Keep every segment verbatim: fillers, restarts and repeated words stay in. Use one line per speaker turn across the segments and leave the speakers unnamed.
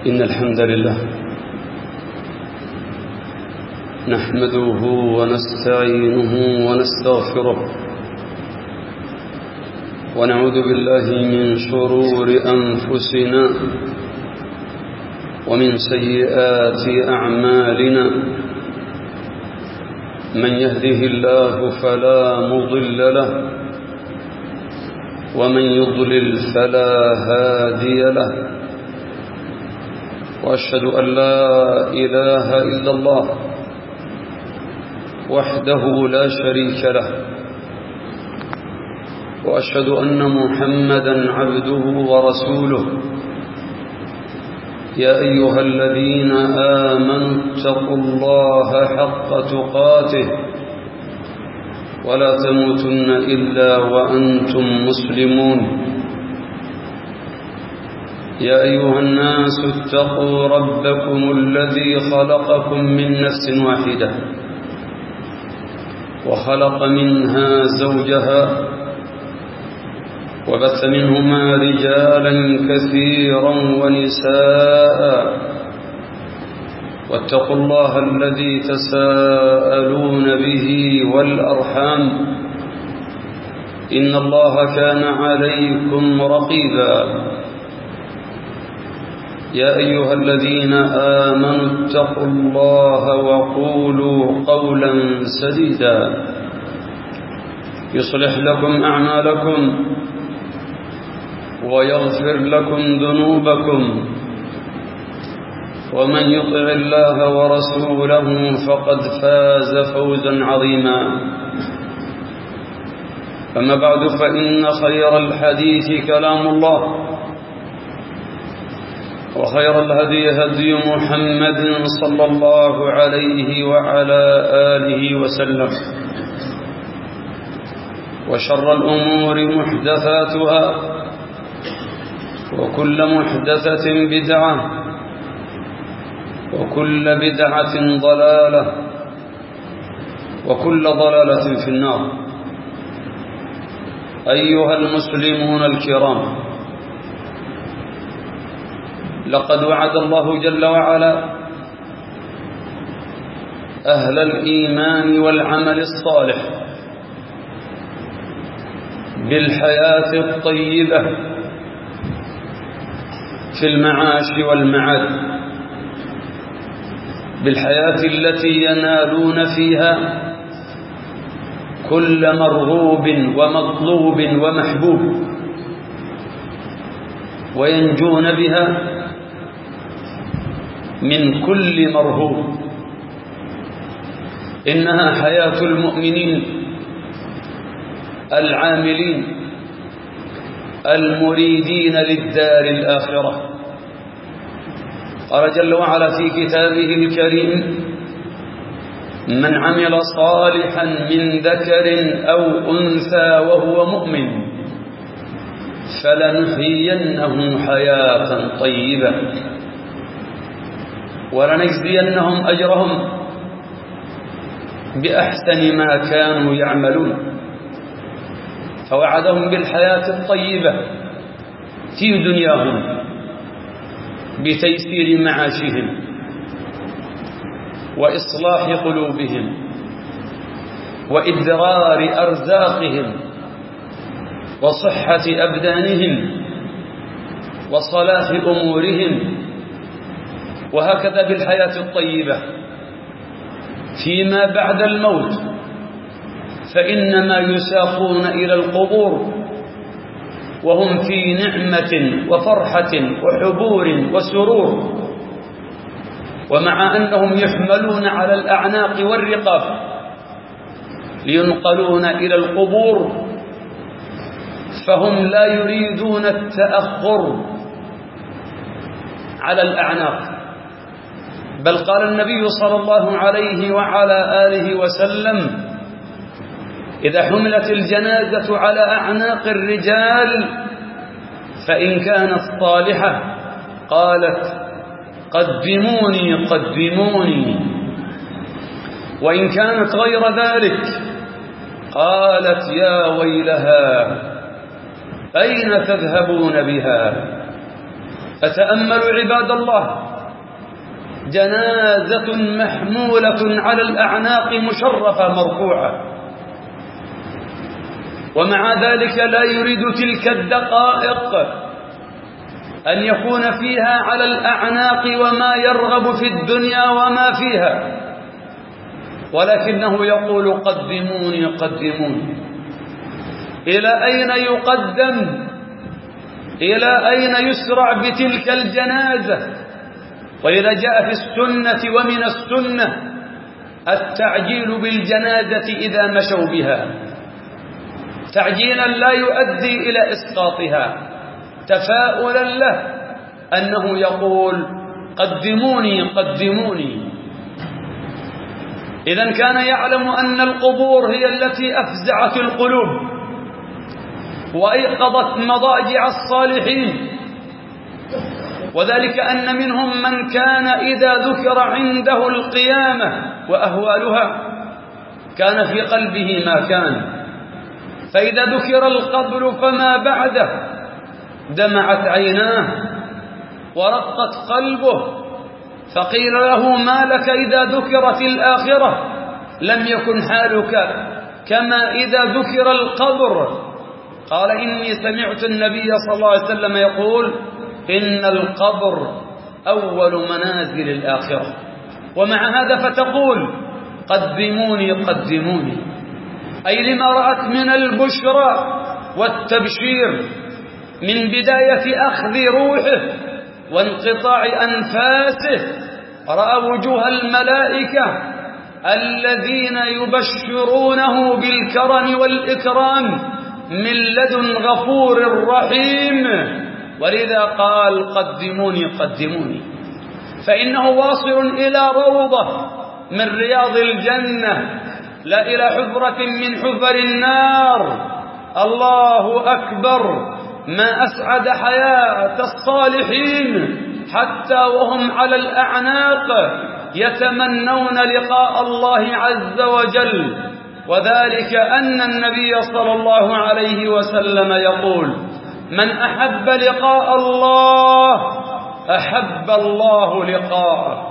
إن الحمد لله نحمده ونستعينه ونستغفره ونعوذ بالله من شرور أنفسنا ومن سيئات أعمالنا من يهده الله فلا مضل له ومن يضلل فلا هادي له وأشهد أن لا إله إلا الله وحده لا شريك له وأشهد أن محمدا عبده ورسوله يا أيها الذين آمنوا اتقوا الله حق تقاته ولا تموتن إلا وأنتم مسلمون يا أيها الناس اتقوا ربكم الذي خلقكم من نفس واحدة وخلق منها زوجها وبث منهما رجالا كثيرا ونساء واتقوا الله الذي تساءلون به والأرحام إن الله كان عليكم رقيبا يا أيها الذين آمنوا اتقوا الله وقولوا قولا سديدا يصلح لكم أعمالكم ويغفر لكم ذنوبكم ومن يطع الله ورسوله فقد فاز فوزا عظيما أما بعد فإن خير الحديث كلام الله وخير الهدي هدي محمد صلى الله عليه وعلى آله وسلم وشر الأمور محدثاتها وكل محدثة بدعة وكل بدعة ضلالة وكل ضلالة في النار. أيها المسلمون الكرام، لقد وعد الله جل وعلا أهل الإيمان والعمل الصالح بالحياة الطيبة في المعاش والمعاد، بالحياة التي ينالون فيها كل مرغوب ومطلوب ومحبوب وينجون بها من كل مرهوب. إنها حياة المؤمنين العاملين المريدين للدار الآخرة. قال جل وعلا في كتابه الكريم: من عمل صالحا من ذكر أو أنثى وهو مؤمن فلنحيينه حياة طيبة ولنجزينهم أجرهم بأحسن ما كانوا يعملون. فوعدهم بالحياة الطيبة في دنياهم بتيسير معاشهم وإصلاح قلوبهم وإدرار أرزاقهم وصحة أبدانهم وصلاح أمورهم، وهكذا بالحياة الطيبة فيما بعد الموت، فإنما يساقون إلى القبور وهم في نعمة وفرحة وحبور وسرور، ومع أنهم يحملون على الأعناق والرقاب لينقلون إلى القبور فهم لا يريدون التأخر على الأعناق، بل قال النبي صلى الله عليه وعلى آله وسلم: إذا حملت الجنازة على أعناق الرجال فإن كانت صالحة قالت: قدموني قدموني، وإن كانت غير ذلك قالت: يا ويلها أين تذهبون بها؟ أتأملوا عباد الله، جنازة محمولة على الأعناق مشرفة مرفوعة، ومع ذلك لا يريد تلك الدقائق أن يكون فيها على الأعناق وما يرغب في الدنيا وما فيها، ولكنه يقول قدموني قدموني. إلى أين يقدم؟ إلى أين يسرع بتلك الجنازة؟ وإذا جاء في السنة ومن السنة التعجيل بالجنازة إذا مشوا بها، تعجيلا لا يؤدي إلى إسقاطها، تفاؤلا له أنه يقول قدموني قدموني. إذن كان يعلم أن القبور هي التي أفزعت القلوب وأيقظت مضاجع الصالحين، وذلك أن منهم من كان إذا ذكر عنده القيامة وأهوالها كان في قلبه ما كان، فإذا ذكر القبر فما بعده دمعت عيناه ورقت قلبه، فقيل له ما لك إذا ذكرت الآخرة؟ لم يكن حالك كما إذا ذكر القبر. قال إني سمعت النبي صلى الله عليه وسلم يقول إن القبر أول منازل الآخرة. ومع هذا فتقول قدموني قدموني، أي لما رأت من البشرى والتبشير من بداية أخذ روحه وانقطاع أنفاسه. رأى وجوه الملائكة الذين يبشرونه بالكرم والإكرام من لدن غفور رحيم، ولذا قال قدموني قدموني، فإنه واصل إلى روضة من رياض الجنة لا إلى حفرة من حفر النار. الله أكبر، ما أسعد حياة الصالحين حتى وهم على الأعناق يتمنون لقاء الله عز وجل، وذلك أن النبي صلى الله عليه وسلم يقول من أحب لقاء الله أحب الله لقاءه.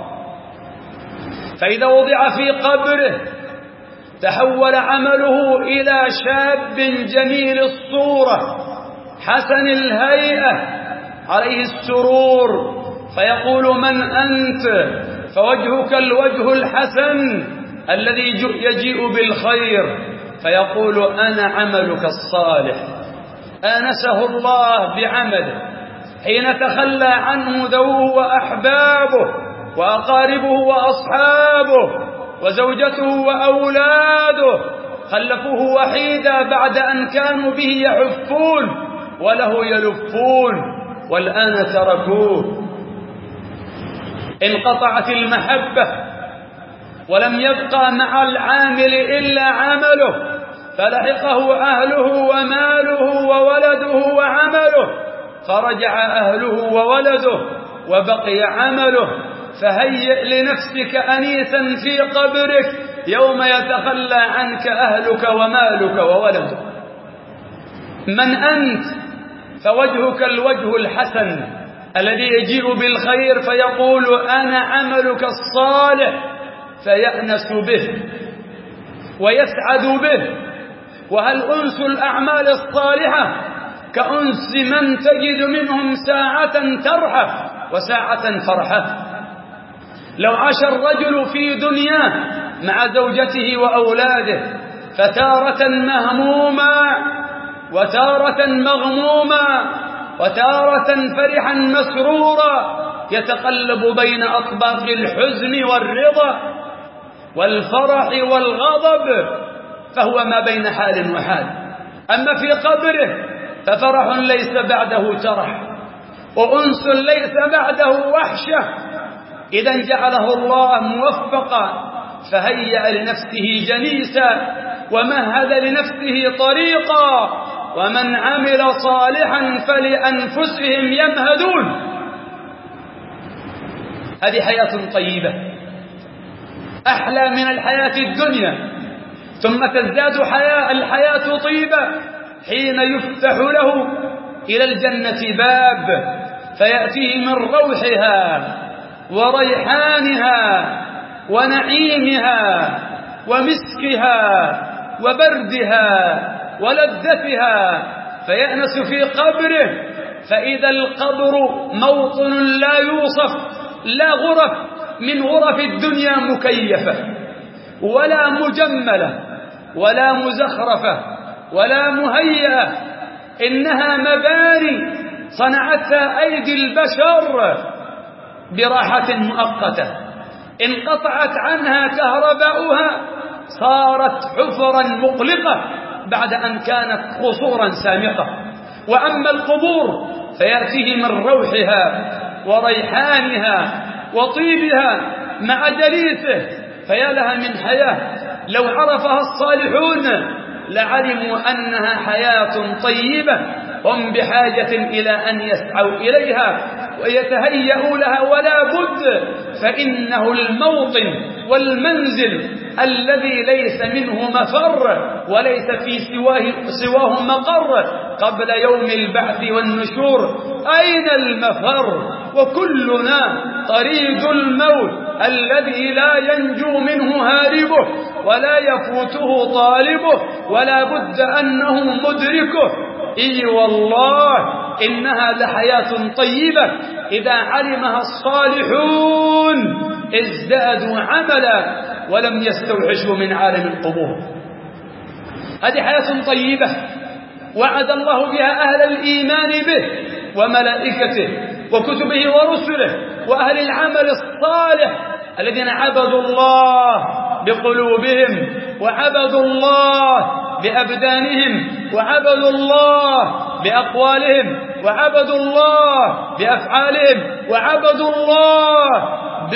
فإذا وضع في قبره تحول عمله إلى شاب جميل الصورة حسن الهيئة عليه السرور، فيقول من أنت؟ فوجهك الوجه الحسن الذي يجيء بالخير، فيقول أنا عملك الصالح. آنسه الله بعمله حين تخلى عنه ذووه وأحبابه وأقاربه وأصحابه وزوجته وأولاده، خلفوه وحيدا بعد أن كانوا به يحفون وله يلفون، والآن تركوه. انقطعت المحبة ولم يبقى مع العامل إلا عمله، فلحقه أهله وماله وولده وعمله، فرجع أهله وولده وبقي عمله. فهيئ لنفسك أنيسا في قبرك يوم يتخلى عنك أهلك ومالك وولدك. من أنت؟ فوجهك الوجه الحسن الذي يجيء بالخير، فيقول أنا عملك الصالح، فيأنس به ويسعد به. وهل أنس الأعمال الصالحة كأنس من تجد منهم ساعة ترحة وساعة فرحة؟ لو عاش الرجل في دنياه مع زوجته وأولاده فتارة مهموما وتارة مغموما وتارة فرحا مسرورا يتقلب بين أطباق الحزن والرضا والفرح والغضب، فهو ما بين حال وحال. أما في قبره ففرح ليس بعده ترح وأنس ليس بعده وحشة. إذا جعله الله موفقا فهيأ لنفسه جنيسا ومهد لنفسه طريقا، ومن عمل صالحا فلأنفسهم يمهدون. هذه حياة طيبة أحلى من الحياة الدنيا، ثم تزداد حياة الحياة طيبة حين يفتح له إلى الجنة باب فيأتيه من روحها وريحانها ونعيمها ومسكها وبردها ولذتها، فيأنس في قبره، فإذا القبر موطن لا يوصف، لا غرف من غرف الدنيا مكيفة ولا مجملة ولا مزخرفة ولا مهيئة، إنها مباني صنعتها أيدي البشر براحة مؤقتة، انقطعت عنها كهرباؤها صارت حفرا مقلقة بعد أن كانت قصورا سامقة. وأما القبور فيأتيه من روحها وريحانها وطيبها مع جليسه، فيا لها من حياة لو عرفها الصالحون لعلموا أنها حياة طيبة هم بحاجة إلى أن يسعوا إليها ويتهيئوا لها، ولا بد، فإنه الموطن والمنزل الذي ليس منه مفر وليس في سواه, سواه مقر قبل يوم البعث والنشور. أين المفر؟ وكلنا طريد الموت الذي لا ينجو منه هاربه ولا يفوته طالبه، ولا بد أنه مدركه. إي والله إنها لحياة طيبة إذا علمها الصالحون ازدادوا عملا ولم يستوحشوا من عالم القبور. هذه حياة طيبة وعد الله بها أهل الإيمان به وملائكته وكتبه ورسله وأهل العمل الصالح الذين عبدوا الله بقلوبهم وعبدوا الله بأبدانهم وعبدوا الله بأقوالهم وعبدوا الله بأفعالهم وعبدوا الله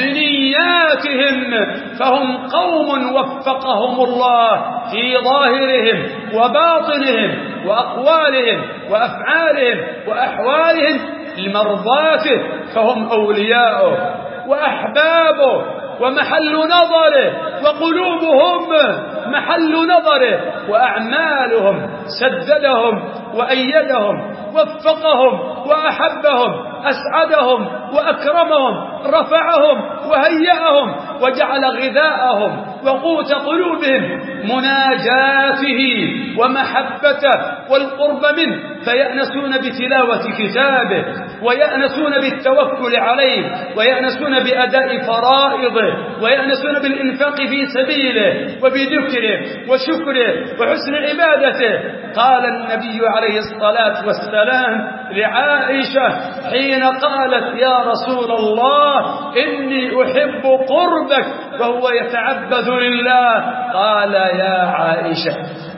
بنياتهم، فهم قوم وفقهم الله في ظاهرهم وباطنهم وأقوالهم وأفعالهم وأحوالهم لمرضاته، فهم أولياؤه وأحبابه ومحل نظره، وقلوبهم محل نظره، وأعمالهم سددهم وأيدهم وفقهم وأحبهم أسعدهم وأكرمهم رفعهم وهيأهم وجعل غذاءهم وقوت قلوبهم مناجاته ومحبته والقرب منه، فيأنسون بتلاوة كتابه ويأنسون بالتوكل عليه ويأنسون بأداء فرائضه ويأنسون بالإنفاق في سبيله وبذكره وشكره وحسن عبادته. قال النبي عليه الصلاة والسلام لعائشة حين قالت يا رسول الله إني أحب قربك وهو يتعبد لله، قال يا عائشة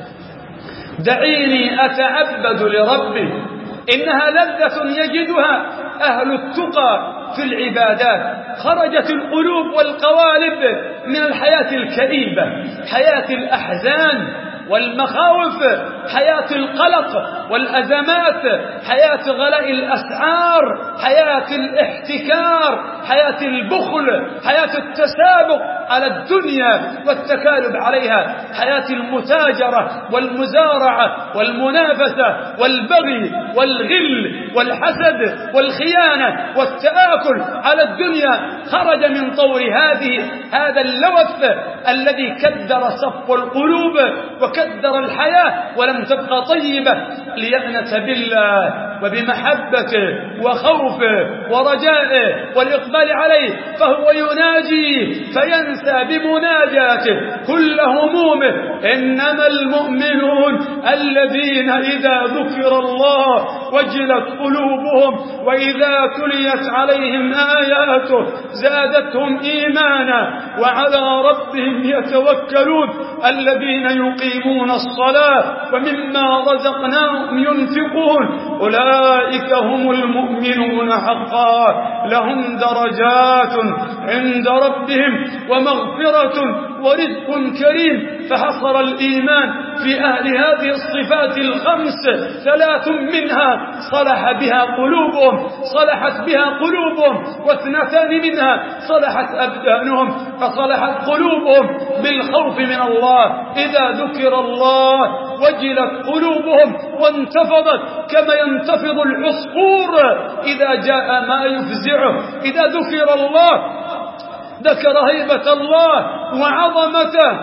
دعيني أتعبد لربي، إنها لذة يجدها أهل التقى في العبادات. خرجت القلوب والقوالب من الحياة الكئيبة، حياة الأحزان والمخاوف، حياة القلق والأزمات، حياة غلاء الأسعار، حياة الاحتكار، حياة البخل، حياة التسابق على الدنيا والتكالب عليها، حياة المتاجرة والمزارعة والمنافسة والبغي والغل والحسد والخيانة والتآكل على الدنيا. خرج من طور هذه هذا اللوث الذي كدر صف القلوب وكدر الحياة ولم تبقى طيبة، ليأنس بالله وبمحبته وخوفه ورجائه والإقبال عليه، فهو يناجي فينسى بمناجاته كل همومه. إنما المؤمنون الذين إذا ذكر الله وجلت قلوبهم وإذا تليت عليهم آياته زادتهم إيمانا وعلى ربهم يتوكلون الذين يقيمون الصلاة ومما رزقناهم ينفقون أولئك هم المؤمنون حقا لهم درجات عند ربهم ومغفرة ورزق كريم. فحصر الإيمان في أهل هذه الصفات الخمس ثلاث منها صلح بها قلوبهم صلحت بها قلوبهم واثنتان منها صلحت أبدانهم، فصلحت قلوبهم بالخوف من الله إذا ذكر الله وجلت قلوبهم وانتفضت كما ينتفض العصفور إذا جاء ما يفزعه. إذا ذكر الله ذكر هيبة الله وعظمته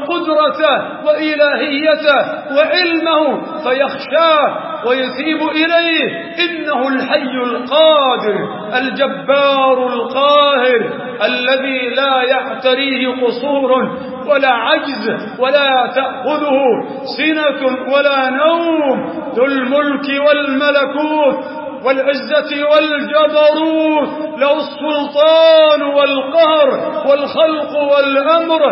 وقدرته وإلهيته وعلمه فيخشاه ويثيب إليه. إنه الحي القادر الجبار القاهر الذي لا يعتريه قصور ولا عجز ولا تأخذه سنة ولا نوم، ذو الملك والملكوت والعزة والجبروت، له السلطان والقهر والخلق والأمر.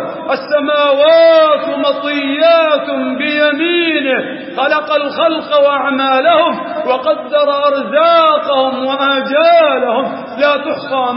السماوات مطيات بيمينه، خلق الخلق وأعمالهم وقدر أرزاقهم وآجالهم، لا تحصى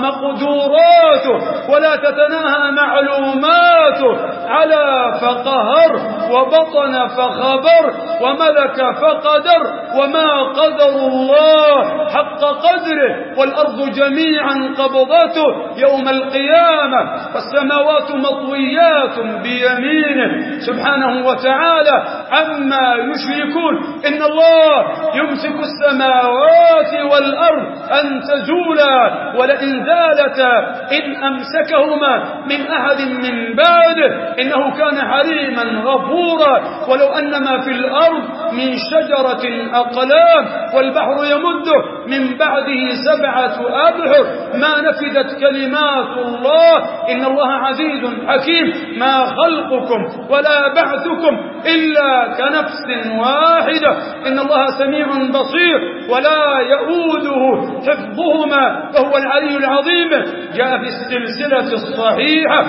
مقدوراته ولا تتناهى معلوماته. علا فقهر وبطن فخبر وملك فقدر، وما قدر الله حق قدره، والأرض جميعا قبضته يوم القيامة، والسماوات مطويات بيمينه سبحانه وتعالى عما يشركون. إن الله يمسك السماوات والأرض أن تزولا، ولئن زالتا إن أمسكهما من أحد من بعده إنه كان حليما غفورا. ولو أن ما في الأرض من شجرة أقلام والبحر يمده من بعده سبعة أبحر ما نفدت كلمات الله. إن الله عزيز حكيم. ما خلقكم ولا بعثكم إلا كنفس واحدة. إن الله سميع بصير ولا يؤوده حفظهما وهو العلي العظيم. جاء في السلسلة الصحيحة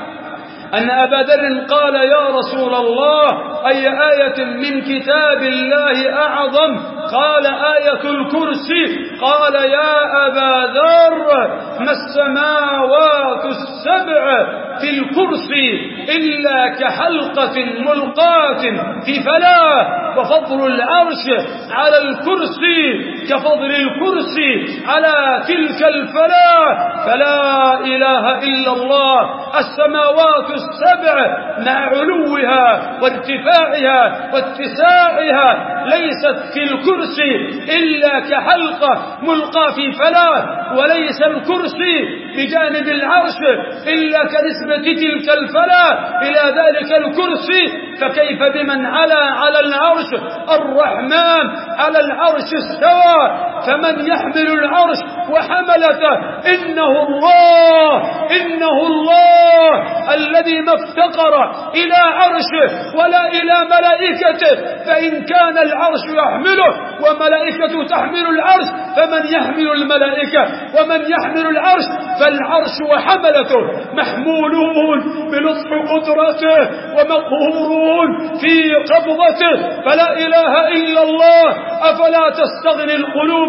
أن أبا ذر قال: يا رسول الله، أي آية من كتاب الله أعظم؟ قال: آية الكرسي. قال: يا أبا ذر، ما السماوات السبع في الكرسي إلا كحلقة ملقاة في فلاة، وفضل العرش على الكرسي كفضل الكرسي على تلك الفلاة. فلا إله إلا الله. السماوات السبع مع علوها وارتفاعها واتساعها ليست في الكرسي إلا كحلقة ملقى في فلاة، وليس الكرسي بجانب العرش إلا كنسبة تلك الفلاة إلى ذلك الكرسي. فكيف بمن علا على العرش؟ الرحمن على العرش استوى. فمن يحمل العرش وحملته؟ إنه الله، إنه الله الذي ما افتقر إلى عرشه ولا إلى ملائكته. فإن كان العرش يحمله وملائكته تحمل العرش فمن يحمل الملائكة؟ ومن يحمل العرش؟ فالعرش وحملته محمولون بلطف قدرته ومقهورون في قبضته. فلا إله إلا الله. أفلا تستغني القلوب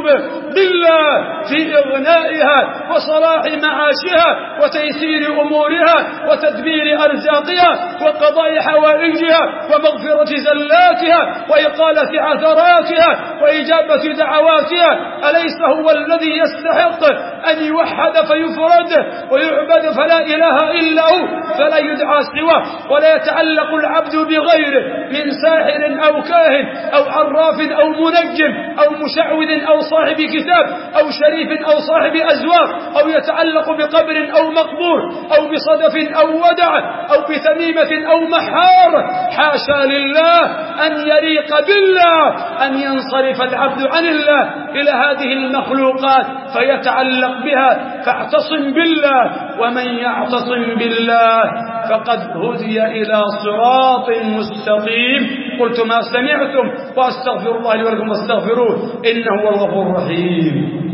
بالله في إغنائها وصلاح معاشها وتيسير أمورها وتدبير أرزاقها وقضاء حوائجها ومغفرة زلاتها وإقالة عثراتها وإجابة دعواتها؟ أليس هو الذي يستحق أن يوحد فيفرد ويعبد فلا إله إلا هو، فلا يدعى سواه، ولا يتعلق العبد بغيره من ساحر أو كاهن أو عراف أو منجم أو مشعوذ أو صاحب كتاب أو شريف أو صاحب أزواج أو يتعلق بقبر أو مقبور أو بصدف أو ودع أو بتميمة أو محار. حاشا لله أن يليق بالله أن ينصرف العبد عن الله إلى هذه المخلوقات فيتعلق بها. فاعتصم بالله، ومن يعتصم بالله فقد هدي إلى صراط مستقيم. قلت ما سمعتم وأستغفر الله لي ولكم واستغفروه إنه هو الغفور الرحيم.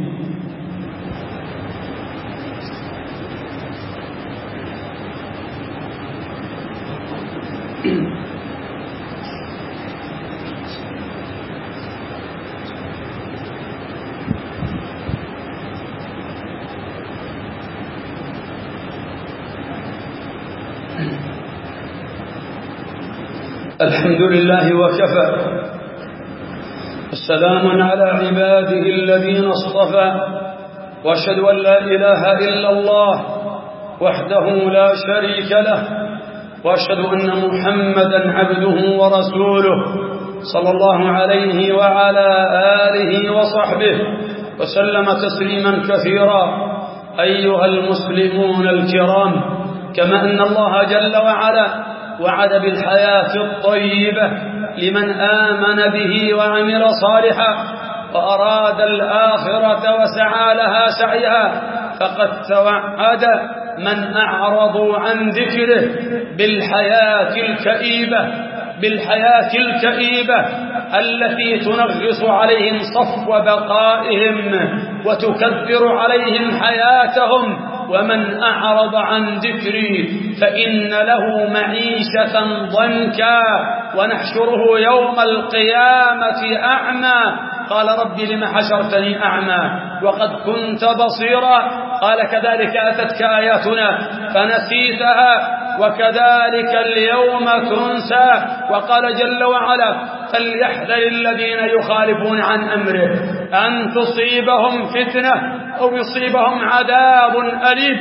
الحمد لله وكفى، السلام على عباده الذين اصطفى، واشهد أن لا إله إلا الله وحده لا شريك له، واشهد أن محمدا عبده ورسوله صلى الله عليه وعلى آله وصحبه وسلم تسليما كثيرا. أيها المسلمون الكرام، كما أن الله جل وعلا وعد بالحياة الطيبة لمن آمن به وعمل صالحا وأراد الآخرة وسعى لها سعيها، فقد توعد من أعرضوا عن ذكره بالحياة الكئيبة بالحياة الكئيبة التي تنغص عليهم صفو بقائهم وتكدر عليهم حياتهم. ومن أعرض عن ذكري فإن له معيشة ضنكا ونحشره يوم القيامة أعمى. قال رب لم حشرتني أعمى وقد كنت بصيرا. قال كذلك أتتك آياتنا فنسيتها وكذلك اليوم تنسى. وقال جل وعلا فليحذر الذين يخالفون عن أمره أن تصيبهم فتنة أو يصيبهم عذاب أليم.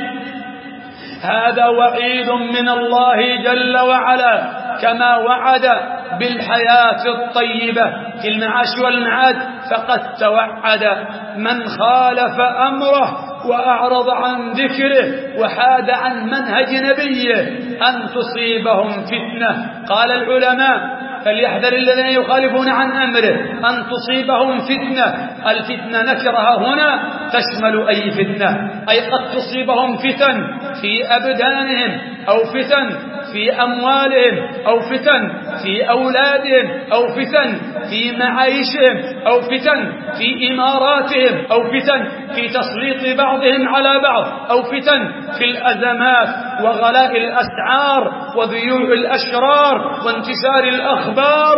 هذا وعيد من الله جل وعلا، كما وعد بالحياة الطيبة في المعاش والمعاد فقد توعد من خالف أمره وأعرض عن ذكره وحاد عن منهج نبيه أن تصيبهم فتنة. قال العلماء فليحذر الذين يخالفون عن أمره أن تصيبهم فتنة. الفتنة نكرها هنا تشمل أي فتنة، أي قد تصيبهم فتن في أبدانهم أو فتن في أموالهم أو فتن في أولادهم أو فتن في معايشهم أو فتن في إماراتهم أو فتن في تسليط بعضهم على بعض أو فتن في الأزمات وغلاء الأسعار وذيوع الأشرار وانتشار الأخبار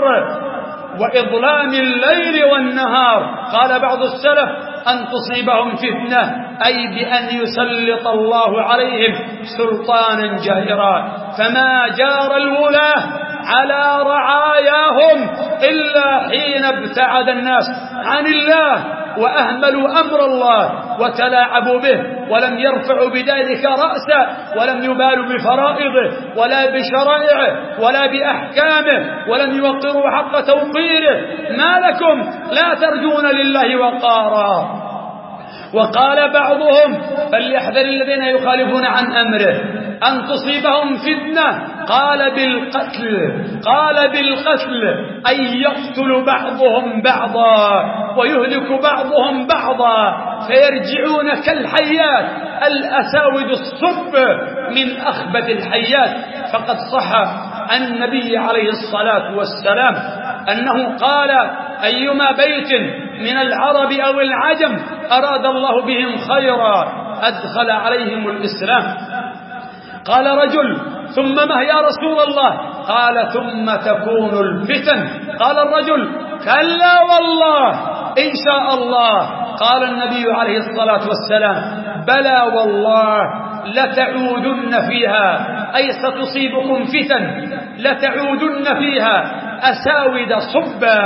وإظلام الليل والنهار. قال بعض السلف أن تصيبهم فتنة أي بأن يسلط الله عليهم سلطانا جائرا. فما جار الولاة على رعاياهم إلا حين ابتعد الناس عن الله وأهملوا أمر الله وتلاعبوا به ولم يرفعوا بذلك رأسا ولم يبالوا بفرائضه ولا بشرائعه ولا بأحكامه ولم يوقروا حق توقيره. ما لكم لا ترجون لله وقارا. وقال بعضهم فليحذر الذين يخالفون عن أمره أن تصيبهم فتنة. قال بالقتل قال بالقتل أي يقتل بعضهم بعضا ويهلك بعضهم بعضا فيرجعون كالحيات الأساود الصب من أخبث الحيات. فقد صح عن النبي عليه الصلاة والسلام أنه قال أيما بيت من العرب أو العجم أراد الله بهم خيرا أدخل عليهم الإسلام. قال رجل ثم ما يا رسول الله؟ قال ثم تكون الفتن. قال الرجل كلا والله إن شاء الله. قال النبي عليه الصلاة والسلام بلى والله لتعودن فيها أي ستصيبكم فتن لتعودن فيها أساود صبا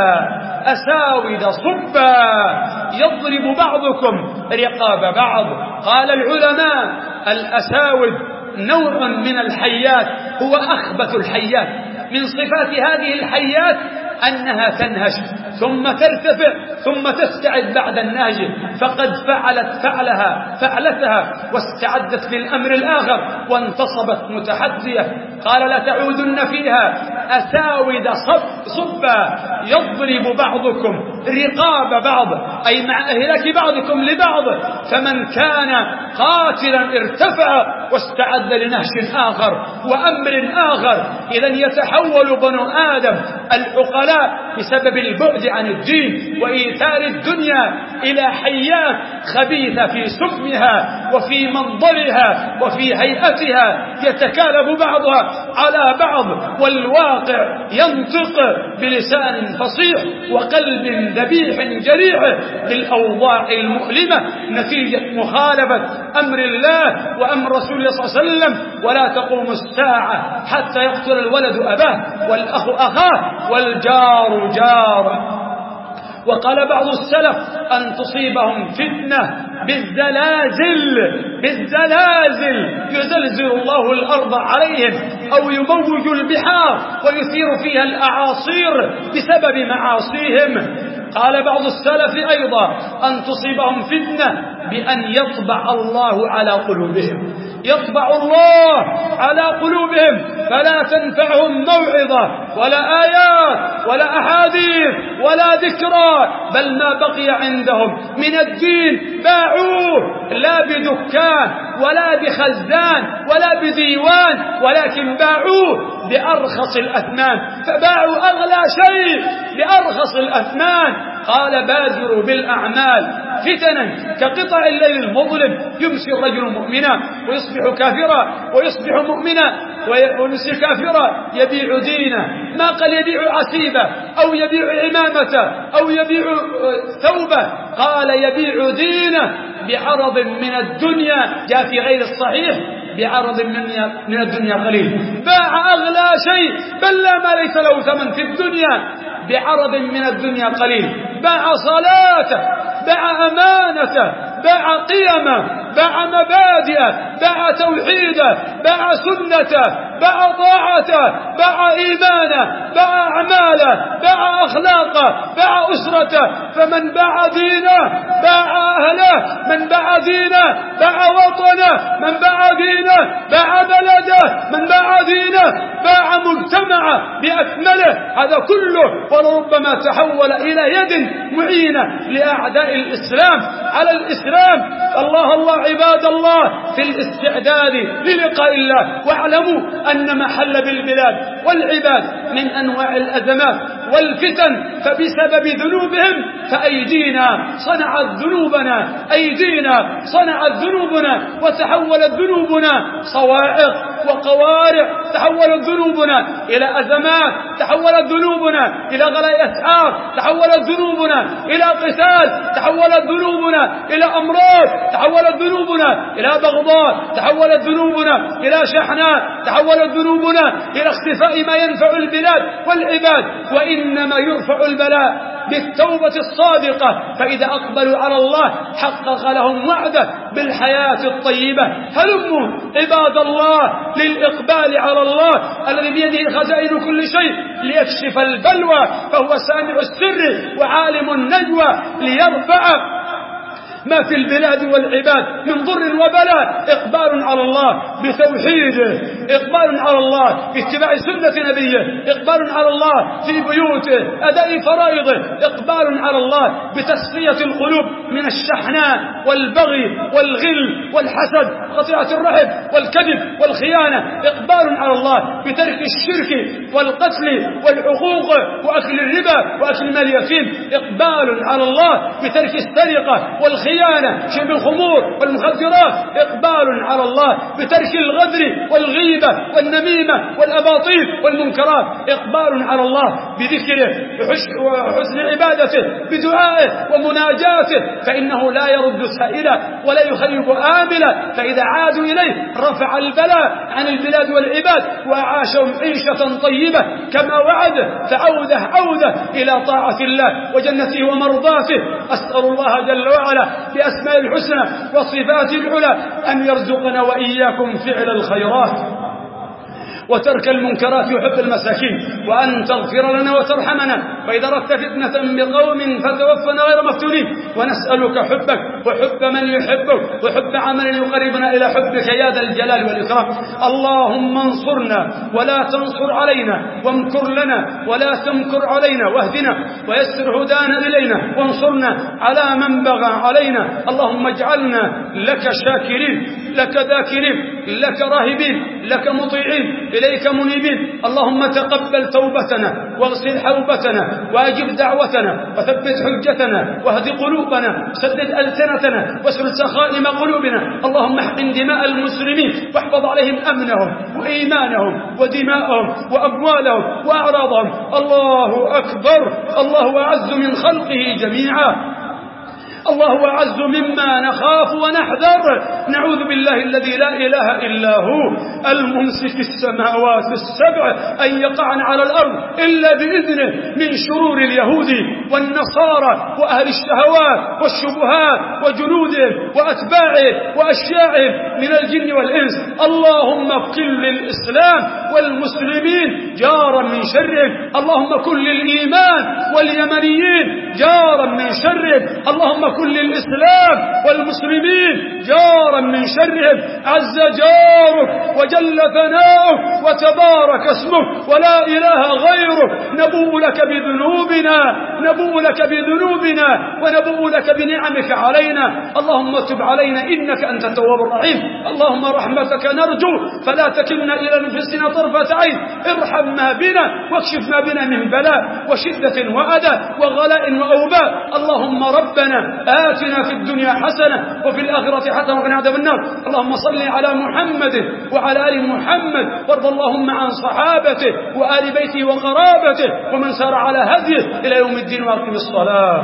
أساود صبا يضرب بعضكم رقاب بعض. قال العلماء الأساود نوع من الحيات هو أخبث الحيات. من صفات هذه الحيات أنها تنهش ثم ترتفع ثم تستعد بعد النهج. فقد فعلت فعلها فعلتها واستعدت للأمر الآخر وانتصبت متحدية. قال لا تعودن فيها أساود صبا يضرب بعضكم رقاب بعض أي مع أهلك بعضكم لبعض. فمن كان قاتلا ارتفع واستعد لنهش آخر وأمر آخر. إذن يتحول بنو آدم العقلاء بسبب البعد عن الدين وإيثار الدنيا إلى حيات خبيثة في سمها وفي منظرها وفي هيئتها يتكالب بعضها على بعض والواقع ينطق بلسان فصيح وقلب ذبيح جريح بالأوضاع المؤلمة نتيجة مخالفة أمر الله وأمر رسول الله صلى الله عليه وسلم. ولا تقوم الساعة حتى يقتل الولد أباه والأخ أخاه والجار جاره. وقال بعض السلف أن تصيبهم فتنة بالزلازل بالزلازل يزلزل الله الأرض عليهم أو يموج البحار ويثير فيها الأعاصير بسبب معاصيهم. قال بعض السلف أيضا أن تصيبهم فتنة بأن يطبع الله على قلوبهم، يطبع الله على قلوبهم فلا تنفعهم موعظة ولا آيات ولا أحاديث ولا ذكرى، بل ما بقي عندهم من الدين باعوه لا بدكان ولا بخزان ولا بديوان، ولكن باعوه بأرخص الأثمان، فباعوا أغلى شيء بأرخص الأثمان. قال بادروا بالأعمال فتنا كقطع الليل المظلم، يمسي الرجل مؤمنا ويصبح كافرا ويصبح مؤمنا ويمسي كافرا، يبيع دينه، ما قال يبيع عسيبة أو يبيع عمامة أو يبيع ثوبة، قال يبيع دينه بعرض من الدنيا، جاء في غير الصحيح بعرض من الدنيا قليل، باع أغلى شيء بل لا ما ليس له ثمن في الدنيا بعرض من الدنيا قليل، باع صلاته، باع أمانته، باع قيمه، باع مبادئه، باع توحيده، باع سنته، باع طاعته، باع إيمانه، باع أعماله، باع أخلاقه، باع أسرته. فمن باع دينه باع أهله، من باع دينه باع وطنه، من باع دينه باع بلده، من باع دينه باع مجتمعه بأكمله. هذا كله ولربما تحول إلى يد معينة لأعداء الإسلام على الإسلام. الله الله عباد الله في الاستعداد للقاء الله، واعلموا أن ما حل بالبلاد والعباد من أنواع الأزمات والفتن فبسبب ذنوبهم، فأيدينا صنعت ذنوبنا، أيدينا صنعت ذنوبنا وتحولت ذنوبنا صواعق وقوارع، تحولت ذنوبنا إلى أزمات، تحولت ذنوبنا إلى غلاء أسعار، تحولت ذنوبنا إلى قتال، تحولت ذنوبنا إلى أمراض، تحولت ذنوبنا إلى بغضاء، تحولت ذنوبنا إلى شحناء، تحولت ذنوبنا إلى اختفاء ما ينفع البلاد والعباد. وإنما يرفع البلاء بالتوبة الصادقة، فإذا أقبلوا على الله حقق لهم وعده بالحياة الطيبة. هلموا عباد الله للإقبال على الله الذي بيده خزائن كل شيء ليكشف البلوى، فهو سامع السر وعالم النجوى، ليرفع ما في البلاد والعباد من ضر وبلاء. إقبال على الله بتوحيده، إقبال على الله باتباع سنة نبيه، إقبال على الله في بيوته أداء فرائضه، إقبال على الله بتصفية القلوب من الشحناء والبغي والغل والحسد، قطيعة الرحم والكذب والخيانة، إقبال على الله بترك الشرك والقتل والعقوق وأكل الربا وأكل مال اليتيم، إقبال على الله بترك السرقة والخيانة، شرب الخمور والمخدرات، إقبال على الله بترك الغدر والغيبة والنميمة والأباطيل والمنكرات، إقبال على الله بذكره وحسن عبادته بدعائه ومناجاته، فإنه لا يرد سائلا ولا يخيب آملا، فإذا عادوا إليه رفع البلاء عن البلاد والعباد وأعاشهم عيشة طيبة كما وعده، فعوده عوده إلى طاعة الله وجنته ومرضاته. أسأل الله جل وعلا بأسماء الحسنى وصفات العلى أن يرزقنا وإياكم فعل الخيرات وترك المنكرات وحب المساكين، وأن تغفر لنا وترحمنا، وإذا أردت فتنة بقوم فتوفنا غير مفتونين، ونسألك حبك وحب من يحبك وحب عمل يقربنا إلى حبك يا ذا الجلال والإكرام. اللهم انصرنا ولا تنصر علينا، وامكر لنا ولا تمكر علينا، واهدنا ويسر هدانا إلينا، وانصرنا على من بغى علينا. اللهم اجعلنا لك شاكرين، لك ذاكرين، لك راهبين، لك مطيعين، إليك منيبين. اللهم تقبل توبتنا واغسل حوبتنا وأجب دعوتنا وثبت حجتنا واهد قلوبنا، سدد ألسنتنا واسرد سخائم قلوبنا. اللهم احقن دماء المسلمين واحفظ عليهم أمنهم وإيمانهم ودماءهم وأموالهم وأعراضهم. الله أكبر، الله أعز من خلقه جميعا. الله أعز مما نخاف ونحذر. نعوذ بالله الذي لا إله إلا هو الممسك السماوات السبع أن يقعن على الأرض إلا بإذنه من شرور اليهود والنصارى وأهل الشهوات والشبهات وجنودهم وأتباعهم وأشياعهم من الجن والإنس. اللهم ابقل للإسلام والمسلمين جارا من شرهم. اللهم كن للإيمان واليمنيين جارا من شرهم. اللهم كن للإسلام والمسلمين جارا من شرهم. عز جارك وجل ثناؤك وتبارك اسمك ولا إله غيرك. نبوء لك بذنوبنا نبوء لك بذنوبنا ونبوء لك بنعمك علينا. اللهم تب علينا إنك أنت التواب الرحيم. اللهم رحمتك نرجو فلا تكلنا إلى أنفسنا طرفة عين. ارحم ما بنا واكشف ما بنا من بلاء وشدة وأذى وغلاء وأوباء. اللهم ربنا آتنا في الدنيا حسنة وفي الآخرة حسنة وقنا عذاب النار. اللهم صل على محمد وعلى آل محمد وارض اللهم عن صحابته وآل بيته وقرابته ومن سار على هديه إلى يوم الدين وأقم الصلاة.